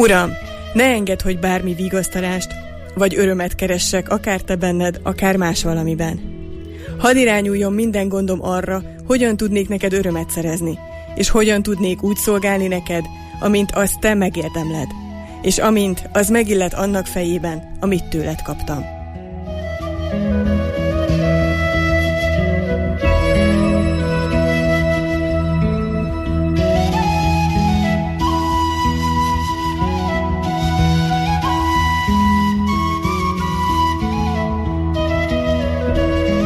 Uram, ne engedd, hogy bármi vigasztalást vagy örömet keressek, akár te benned, akár más valamiben. Hadd irányuljon minden gondom arra, hogyan tudnék neked örömet szerezni, és hogyan tudnék úgy szolgálni neked, amint azt te megérdemled, és amint az megillet annak fejében, amit tőled kaptam.